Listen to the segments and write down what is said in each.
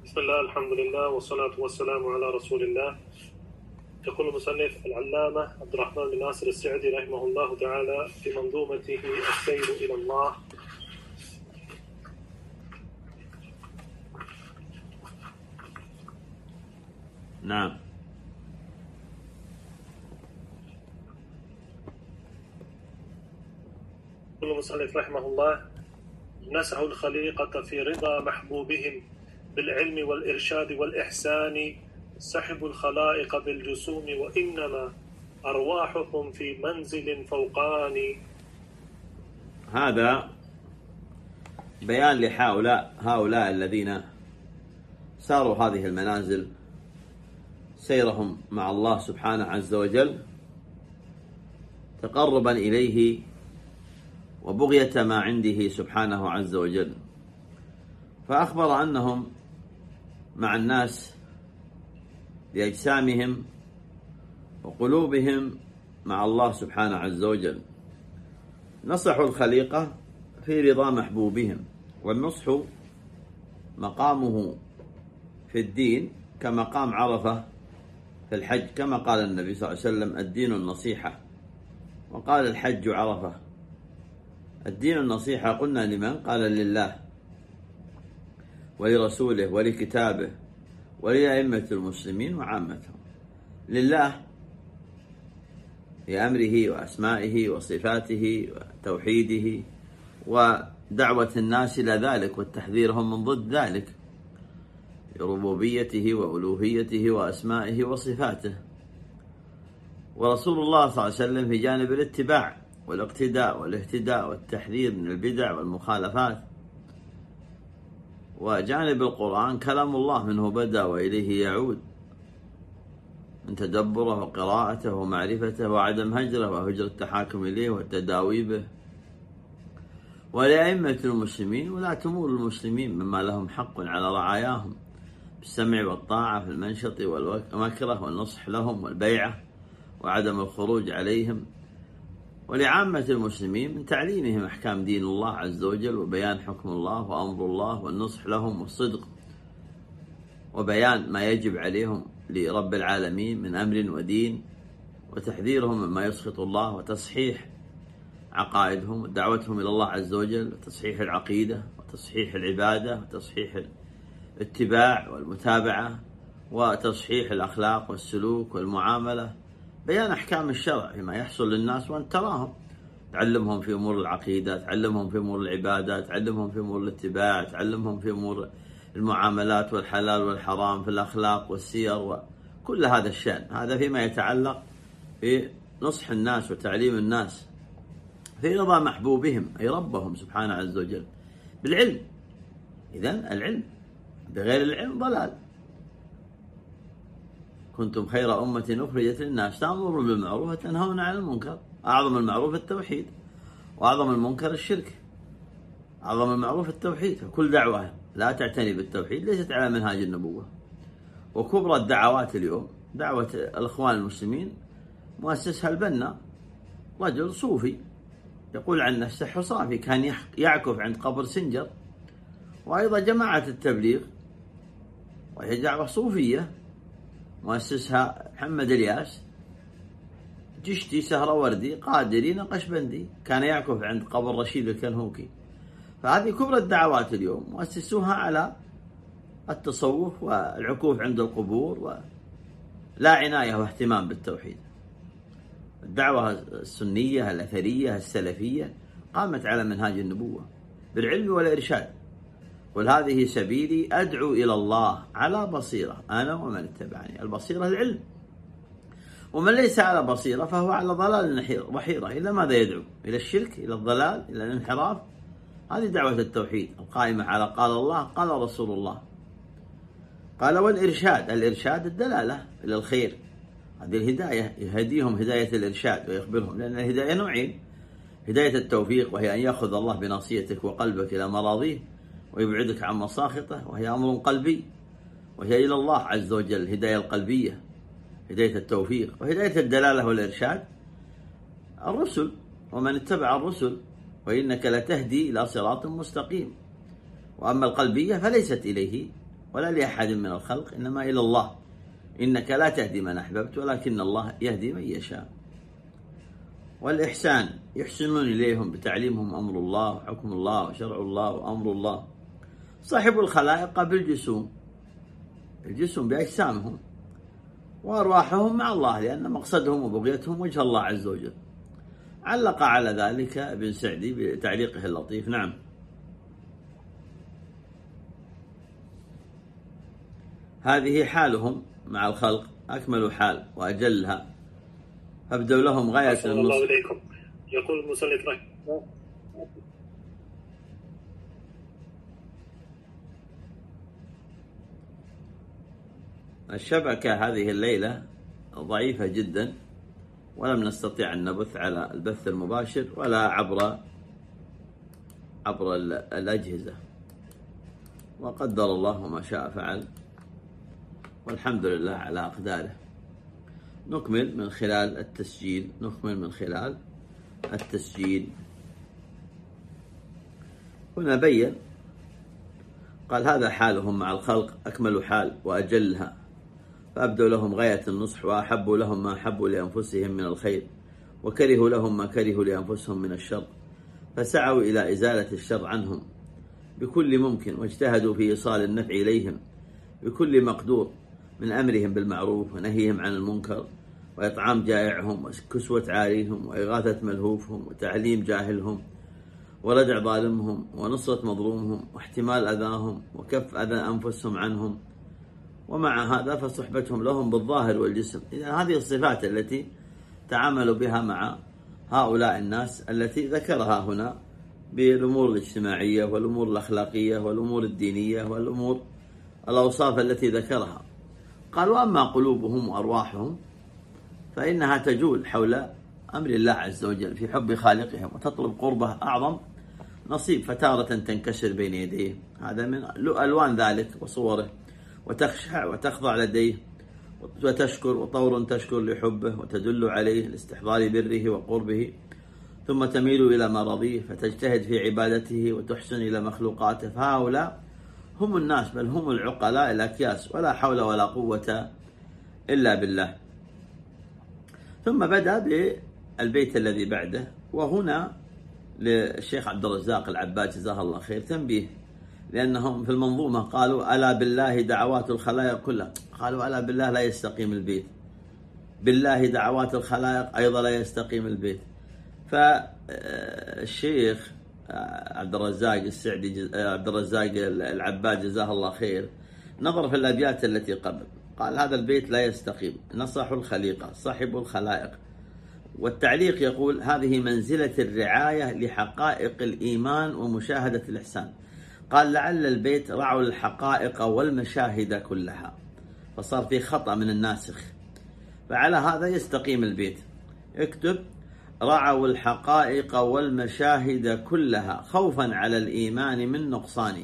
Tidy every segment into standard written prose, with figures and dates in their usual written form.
بسم الله، الحمد لله، والصلاة والسلام على رسول الله. يقول المصنف العلامة عبد الرحمن بن ناصر السعدي رحمه الله تعالى في منظومته السير إلى الله: نعم. يقول المصنف رحمه الله: نسعوا الخليقة في رضا محبوبهم بالعلم والإرشاد والإحسان، سحبوا الخلائق بالجسوم وإنما أرواحهم في منزل فوقاني. هذا بيان هؤلاء الذين ساروا هذه المنازل سيرهم مع الله سبحانه عز وجل تقربا إليه وبغية ما عنده سبحانه عز وجل، فأخبر أنهم مع الناس بأجسامهم وقلوبهم مع الله سبحانه عز وجل. نصحوا الخليقة في رضا محبوبهم، والنصح مقامه في الدين كمقام عرفة في الحج، كما قال النبي صلى الله عليه وسلم: الدين النصيحة. وقال: الحج عرفة. الدين النصيحة قلنا لمن؟ قال: لله ولرسوله ولكتابه ولأئمة المسلمين وعامتهم. لله بأمره وأسمائه وصفاته وتوحيده ودعوة الناس إلى ذلك والتحذيرهم من ضد ذلك، بربوبيته وألوهيته وأسمائه وصفاته. ورسول الله صلى الله عليه وسلم في جانب الاتباع والاقتداء والاهتداء والتحذير من البدع والمخالفات. وجانب القرآن كلام الله منه بدأ وإليه يعود، من تدبره وقراءته ومعرفته وعدم هجره وهجر التحاكم إليه والتداوي به. ولأئمة المسلمين ولاة أمور المسلمين مما لهم حق على رعاياهم بالسمع والطاعة في المنشط والمكره والنصح لهم والبيعة وعدم الخروج عليهم. ولعامة المسلمين من تعليمهم أحكام دين الله عز وجل وبيان حكم الله وأمر الله والنصح لهم والصدق وبيان ما يجب عليهم لرب العالمين من أمر ودين، وتحذيرهم مما يسخط الله، وتصحيح عقائدهم ودعوتهم إلى الله عز وجل، وتصحيح العقيدة وتصحيح العبادة وتصحيح الاتباع والمتابعة وتصحيح الأخلاق والسلوك والمعاملة، بيان أحكام الشرع فيما يحصل للناس وأن تراهم، تعلمهم في أمور العقيدة، تعلمهم في أمور العبادة، تعلمهم في أمور الاتباع، تعلمهم في أمور المعاملات والحلال والحرام، في الأخلاق والسير وكل هذا الشأن. هذا فيما يتعلق بنصح الناس وتعليم الناس في رضا محبوبهم، أي ربهم سبحانه عز وجل، بالعلم. إذن العلم بغير العلم ضلال. كنتم خير أمة أخرجت للناس تأمرون بالمعروف وتنهون عن المنكر. أعظم المعروف التوحيد، وأعظم المنكر الشرك. أعظم المعروف التوحيد، فكل دعوة لا تعتني بالتوحيد ليست على منهاج النبوة. وكبرى الدعوات اليوم دعوة الإخوان المسلمين، مؤسسها البنا رجل صوفي يقول عن نفسه حصافي، كان يعكف عند قبر سنجر. وأيضا جماعة التبليغ وهي دعوة صوفية مؤسسها محمد الياس، جشتي، سهروردي، قادري، نقشبندي، كان يعكف عند قبر رشيد الكنهوكي. فهذه كبرى الدعوات اليوم مؤسسوها على التصوف والعكوف عند القبور ولا عناية واهتمام بالتوحيد. الدعوة السنية الأثرية السلفية قامت على منهاج النبوة بالعلم والإرشاد. قل هذه سبيلي أدعو إلى الله على بصيرة أنا ومن اتبعني. البصيرة العلم، ومن ليس على بصيرة فهو على ضلال وحيرة. إلى ماذا يدعو؟ إلى الشرك، إلى الضلال، إلى الانحراف. هذه دعوة التوحيد القائمة على قال الله قال رسول الله. قال: والإرشاد، الإرشاد الدلالة إلى الخير، هذه الهداية، يهديهم هداية الإرشاد ويخبرهم، لأن الهداية نوعين: هداية التوفيق وهي أن يأخذ الله بناصيتك وقلبك إلى مراضيه ويبعدك عن مساخطه، وهي أمر قلبي، وهي إلى الله عز وجل الهداية القلبية، هداية التوفيق. وهداية الدلالة والإرشاد الرسل، ومن اتبع الرسل، وإنك لتهدي إلى صراط مستقيم. وأما القلبية فليست إليه ولا لأحد من الخلق، إنما إلى الله. إنك لا تهدي من أحببت ولكن الله يهدي من يشاء. والإحسان يحسنون إليهم بتعليمهم أمر الله وحكم الله وشرع الله وأمر الله. صاحب الخلائق بالجسوم، الجسوم بأجسامهم، وأرواحهم مع الله، لأن مقصدهم وبغيتهم وجه الله عز وجل. علق على ذلك ابن سعدي بتعليقه اللطيف. نعم. هذه حالهم مع الخلق أكمل حال وأجلها، فابدوا لهم غاية النصح. الله إليكم. يقول المصنف رحمه الله: الشبكة هذه الليلة ضعيفة جدا، ولم نستطيع أن نبث على البث المباشر ولا عبر الأجهزة، وقدر الله ما شاء فعل، والحمد لله على أقداره. نكمل من خلال التسجيل. هنا بين، قال: هذا حالهم مع الخلق أكمل حال وأجلها، فأبدوا لهم غاية النصح، وأحبوا لهم ما أحبوا لأنفسهم من الخير، وكرهوا لهم ما كرهوا لأنفسهم من الشر، فسعوا إلى إزالة الشر عنهم بكل ممكن، واجتهدوا في إيصال النفع إليهم بكل مقدور من أمرهم بالمعروف ونهيهم عن المنكر، وإطعام جائعهم وكسوة عاريهم وإغاثة ملهوفهم وتعليم جاهلهم وردع ظالمهم ونصرة مظلومهم واحتمال أذاهم وكف أذى أنفسهم عنهم. ومع هذا فصحبتهم لهم بالظاهر والجسم. إذن هذه الصفات التي تعاملوا بها مع هؤلاء الناس التي ذكرها هنا بالأمور الاجتماعية والأمور الأخلاقية والأمور الدينية والأمور الأوصاف التي ذكرها. قال: وأما قلوبهم وأرواحهم فإنها تجول حول أمر الله عز وجل في حب خالقهم، وتطلب قربه أعظم نصيب، فتارة تنكسر بين يديه، هذا من ألوان ذلك وصوره، وتخشع وتخضع لديه، وتشكر، وطور تشكر لحبه وتدل عليه لاستحضار بره وقربه، ثم تميل إلى مراضيه فتجتهد في عبادته وتحسن إلى مخلوقاته. فهؤلاء هم الناس، بل هم العقلاء الأكياس، ولا حول ولا قوة إلا بالله. ثم بدأ بالبيت الذي بعده، وهنا للشيخ عبد الرزاق العباد جزاه الله خير تنبيه، لأنهم في المنظومة قالوا: ألا بالله دعوات الخلائق كلها. قالوا: ألا بالله لا يستقيم البيت، بالله دعوات الخلائق أيضا لا يستقيم البيت. فالشيخ عبد الرزاق العباد جزاه الله خير نظر في الأبيات التي قبل، قال: هذا البيت لا يستقيم، نصح الخليقة، صاحب الخلائق. والتعليق يقول: هذه منزلة الرعاية لحقائق الإيمان ومشاهدة الإحسان. قال: لعل البيت رعوا الحقائق والمشاهد كلها، فصار في خطأ من الناسخ، فعلى هذا يستقيم البيت. اكتب: رعوا الحقائق والمشاهد كلها خوفا على الإيمان من نقصان.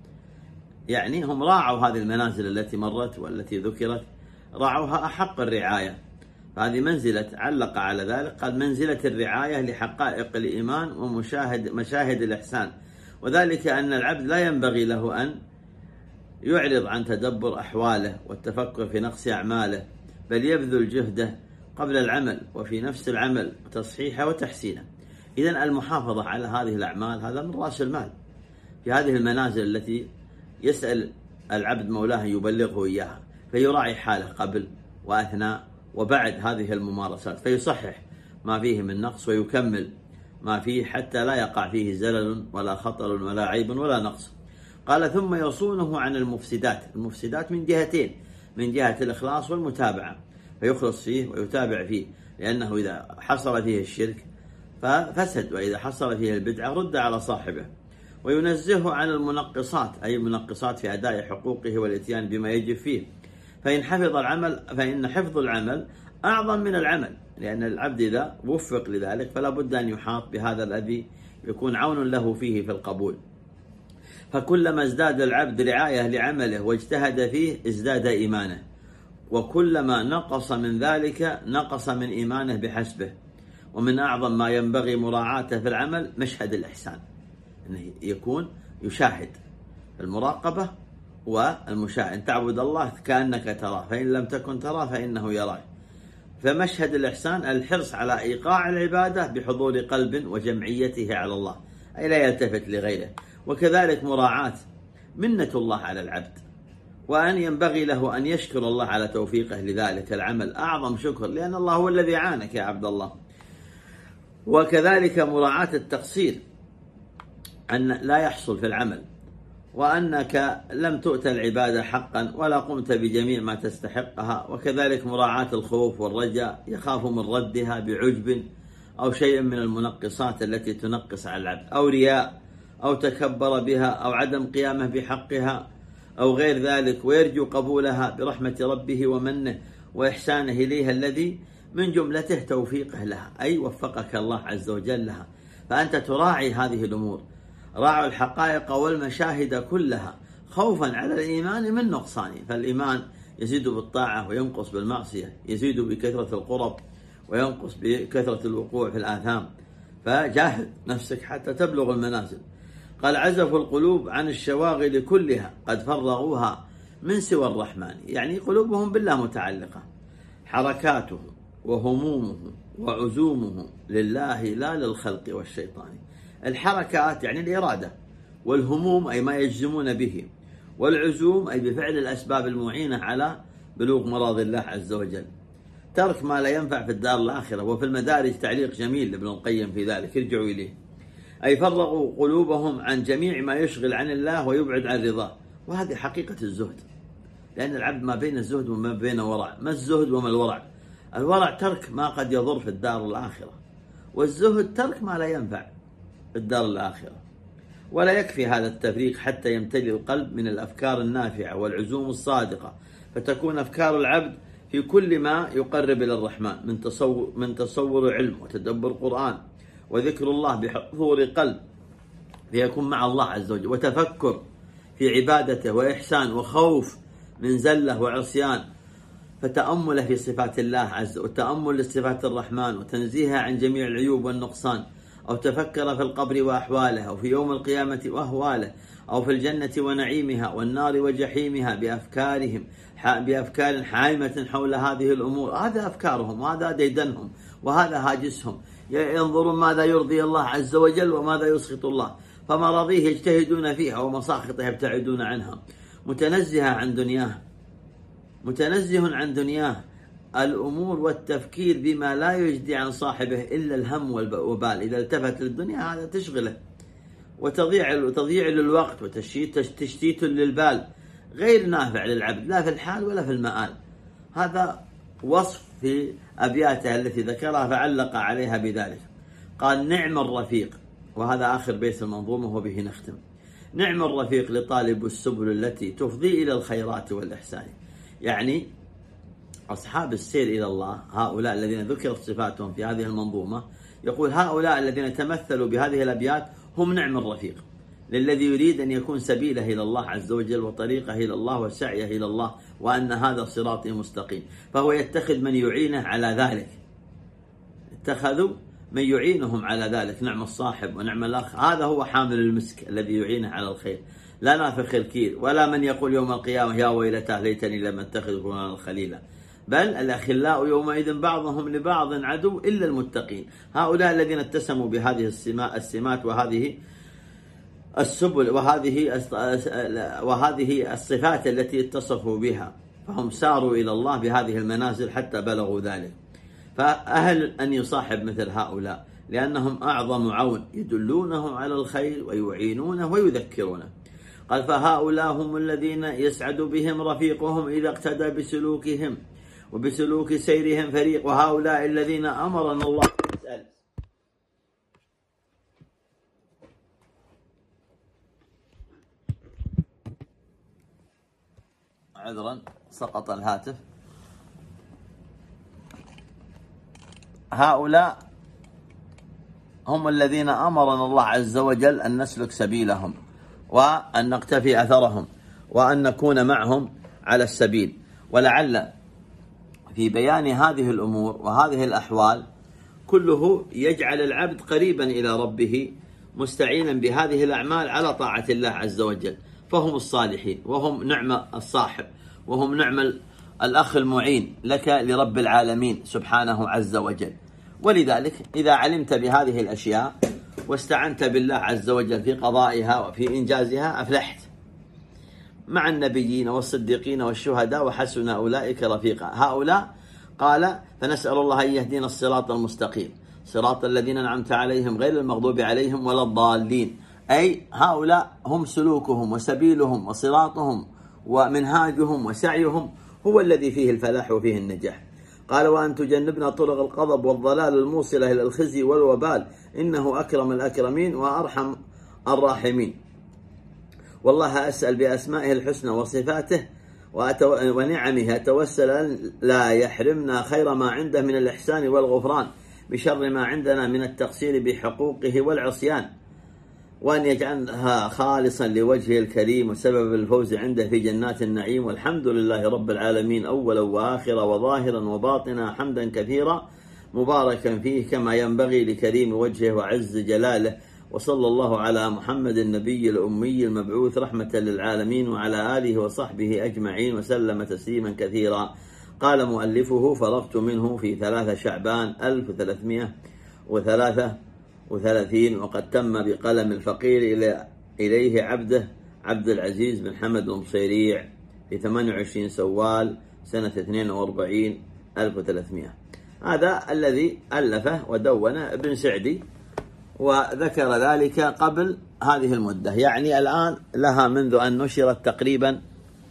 يعني هم راعوا هذه المنازل التي مرت والتي ذكرت، راعوها أحق الرعاية. فهذه منزلة، علق على ذلك قال: منزلة الرعاية لحقائق الإيمان ومشاهد الإحسان، وذلك أن العبد لا ينبغي له أن يعرض عن تدبر أحواله والتفكر في نقص أعماله، بل يبذل جهده قبل العمل وفي نفس العمل وتصحيحه وتحسينه. إذن المحافظة على هذه الأعمال هذا من رأس المال في هذه المنازل التي يسأل العبد مولاه يبلغه إياها، فيراعي حاله قبل وأثناء وبعد هذه الممارسات، فيصحح ما فيه من نقص ويكمل ما فيه حتى لا يقع فيه زلل ولا خطر ولا عيب ولا نقص. قال: ثم يصونه عن المفسدات من جهتين، من جهة الإخلاص والمتابعة، فيخلص فيه ويتابع فيه، لأنه إذا حصل فيه الشرك ففسد، وإذا حصل فيه البدعة رد على صاحبه. وينزهه عن المنقصات، أي المنقصات في أداء حقوقه والإتيان بما يجب فيه، فإن حفظ العمل أعظم من العمل، لأن العبد إذا وفق لذلك فلا بد أن يحاط بهذا الذي يكون عون له فيه في القبول. فكلما ازداد العبد رعاية لعمله واجتهد فيه ازداد إيمانه، وكلما نقص من ذلك نقص من إيمانه بحسبه. ومن أعظم ما ينبغي مراعاته في العمل مشهد الإحسان، أنه يكون يشاهد المراقبة والمشاهد. أن تعبد الله كأنك تراه، فإن لم تكن تراه فإنه يراك. فمشهد الإحسان الحرص على إيقاع العبادة بحضور قلب وجمعيته على الله، أي لا يلتفت لغيره. وكذلك مراعاة منة الله على العبد، وأن ينبغي له أن يشكر الله على توفيقه لذلك العمل، أعظم شكر، لأن الله هو الذي عانك يا عبد الله. وكذلك مراعاة التقصير، أن لا يحصل في العمل، وأنك لم تؤت العبادة حقا ولا قمت بجميع ما تستحقها. وكذلك مراعاة الخوف والرجاء، يخاف من ردها بعجب أو شيء من المنقصات التي تنقص على العبد، أو رياء أو تكبر بها أو عدم قيامه بحقها أو غير ذلك، ويرجو قبولها برحمة ربه ومنه وإحسانه إليها الذي من جملته توفيقه لها، أي وفقك الله عز وجل لها. فأنت تراعي هذه الأمور، راعوا الحقائق والمشاهد كلها خوفا على الإيمان من نقصانه. فالإيمان يزيد بالطاعة وينقص بالمعصية، يزيد بكثرة القرب وينقص بكثرة الوقوع في الآثام. فجاهد نفسك حتى تبلغ المنازل. قال عزفوا القلوب عن الشواغل كلها قد فرغوها من سوى الرحمن، يعني قلوبهم بالله متعلقة، حركاته وهمومه وعزومه لله لا للخلق والشيطان. الحركات يعني الإرادة، والهموم أي ما يجزمون به، والعزوم أي بفعل الأسباب المعينة على بلوغ مراد الله عز وجل. ترك ما لا ينفع في الدار الآخرة. وفي المدارج تعليق جميل لابن القيم في ذلك، ارجعوا إليه. أي فرغوا قلوبهم عن جميع ما يشغل عن الله ويبعد عن رضاه. وهذه حقيقة الزهد، لأن العبد ما بين الزهد وما بين ورع. ما الزهد وما الورع؟ الورع ترك ما قد يضر في الدار الآخرة، والزهد ترك ما لا ينفع في الدار الآخرة. ولا يكفي هذا التفريق حتى يمتلئ القلب من الأفكار النافعة والعزوم الصادقة، فتكون أفكار العبد في كل ما يقرب إلى الرحمن من تصور علم وتدبر قرآن وذكر الله بحضور قلب، ليكون مع الله عز وجل، وتفكر في عبادته وإحسان، وخوف من زلة وعصيان، فتأمل في صفات الله عز وجل، وتأمل لصفات الرحمن وتنزيهها عن جميع العيوب والنقصان، أو تفكر في القبر وأحواله، أو في يوم القيامة وأهواله، أو في الجنة ونعيمها والنار وجحيمها بأفكار حائمة حول هذه الأمور. هذا أفكارهم، وهذا ديدنهم، وهذا هاجسهم، ينظرون ماذا يرضي الله عز وجل وماذا يسخط الله، فمراضيه يجتهدون فيها ومساخطه يبتعدون عنها. متنزه عن دنياه الأمور والتفكير بما لا يجدي عن صاحبه إلا الهم والوبال. إذا التفت للدنيا هذا تشغله، وتضييع للوقت وتشتيت للبال غير نافع للعبد، لا في الحال ولا في المآل. هذا وصف في أبياته التي ذكرها فعلق عليها بذلك. قال نعم الرفيق، وهذا آخر بيت المنظومة وبه نختم. نعم الرفيق لطالب السبل التي تفضي إلى الخيرات والإحسان. يعني أصحاب السير إلى الله، هؤلاء الذين ذكرت صفاتهم في هذه المنظومة، يقول هؤلاء الذين تمثلوا بهذه الأبيات هم نعم الرفيق للذي يريد أن يكون سبيله إلى الله عز وجل وطريقه إلى الله وسعيه إلى الله، وأن هذا صراطي مستقيم. فهو يتخذ من يعينه على ذلك، اتخذوا من يعينهم على ذلك. نعم الصاحب ونعم الأخ، هذا هو حامل المسك الذي يعينه على الخير، لا نافخ الكير، ولا من يقول يوم القيامة يا ويلتاه ليتني لم اتخذ فلانا خليلا. بل الأخلاء يومئذ بعضهم لبعض عدو إلا المتقين. هؤلاء الذين اتسموا بهذه السمات وهذه السبل وهذه الصفات التي اتصفوا بها، فهم ساروا إلى الله بهذه المنازل حتى بلغوا ذلك. فأهل أن يصاحب مثل هؤلاء، لأنهم أعظم عون، يدلونه على الخير ويعينونه ويذكرونه. قال فهؤلاء هم الذين يسعد بهم رفيقهم إذا اقتدى بسلوكهم وبسلوك سيرهم فريق. وهؤلاء الذين أمرنا الله عذرا سقط الهاتف. هؤلاء هم الذين أمرنا الله عز وجل أن نسلك سبيلهم وأن نقتفي أثرهم وأن نكون معهم على السبيل. ولعل في بيان هذه الأمور وهذه الأحوال كله يجعل العبد قريبا إلى ربه، مستعينا بهذه الأعمال على طاعة الله عز وجل. فهم الصالحين، وهم نعم الصاحب، وهم نعم الأخ المعين لك لرب العالمين سبحانه عز وجل. ولذلك إذا علمت بهذه الأشياء واستعنت بالله عز وجل في قضائها وفي إنجازها أفلحت مع النبيين والصديقين والشهداء وحسن أولئك رفيقا. هؤلاء قال فنسأل الله أن يهدينا الصراط المستقيم صراط الذين أنعمت عليهم غير المغضوب عليهم ولا الضالين، أي هؤلاء هم سلوكهم وسبيلهم وصراطهم ومنهاجهم وسعيهم هو الذي فيه الفلاح وفيه النجاح. قال وأن تجنبنا طرق الغضب والضلال الموصلة إلى الخزي والوبال إنه أكرم الأكرمين وأرحم الراحمين. والله أسأل بأسمائه الحسنى وصفاته ونعمه أتوسل أن لا يحرمنا خير ما عنده من الإحسان والغفران بشر ما عندنا من التقصير بحقوقه والعصيان، وأن يجعلها خالصا لوجهه الكريم وسبب الفوز عنده في جنات النعيم. والحمد لله رب العالمين أولا وآخرا وظاهرا وباطنا حمدا كثيرا مباركا فيه كما ينبغي لكريم وجهه وعز جلاله. وصلى الله على محمد النبي الأمي المبعوث رحمة للعالمين وعلى آله وصحبه أجمعين وسلم تسليما كثيرا. قال مؤلفه فرغت منه في 3 شعبان 1333 وقد تم بقلم الفقير إليه عبده عبد العزيز بن حمد المصيريع في 28 سوال سنة 42 1300. هذا الذي ألفه ودون ابن سعدي، وذكر ذلك قبل هذه المدة، يعني الآن لها منذ أن نشرت تقريبا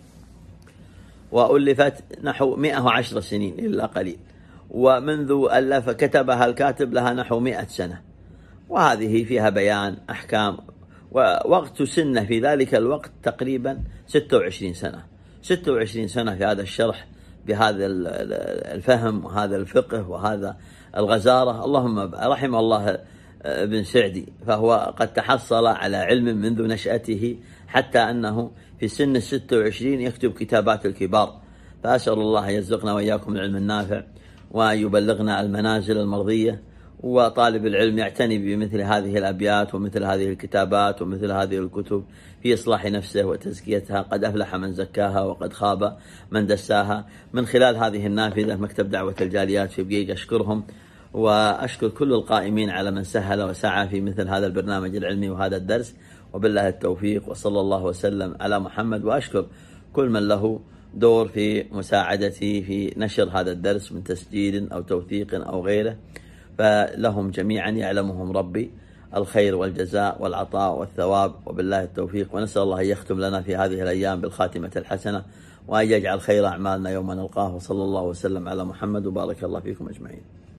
وألفت نحو 110 سنين إلا قليل، ومنذ ألف كتبها الكاتب لها نحو 100 سنة، وهذه فيها بيان أحكام. ووقت سنه في ذلك الوقت تقريبا 26 سنة 26 سنة في هذا الشرح بهذا الفهم وهذا الفقه وهذا الغزارة. اللهم رحم الله ابن سعدي، فهو قد تحصل على علم منذ نشأته حتى أنه في سن 26 يكتب كتابات الكبار. فأسأل الله يرزقنا وإياكم العلم النافع ويبلغنا المنازل المرضية. وطالب العلم يعتني بمثل هذه الأبيات ومثل هذه الكتابات ومثل هذه الكتب في إصلاح نفسه وتزكيتها. قد أفلح من زكاها وقد خاب من دساها. من خلال هذه النافذة مكتب دعوة الجاليات في بقيق أشكرهم، وأشكر كل القائمين على من سهل وسعى في مثل هذا البرنامج العلمي وهذا الدرس، وبالله التوفيق وصلى الله وسلم على محمد. وأشكر كل من له دور في مساعدتي في نشر هذا الدرس من تسجيل أو توثيق أو غيره، فلهم جميعا يعلمهم ربي الخير والجزاء والعطاء والثواب، وبالله التوفيق. ونسأل الله أن يختم لنا في هذه الأيام بالخاتمة الحسنة، وأن يجعل خير أعمالنا يوم نلقاه. وصلى الله وسلم على محمد وبارك الله فيكم أجمعين.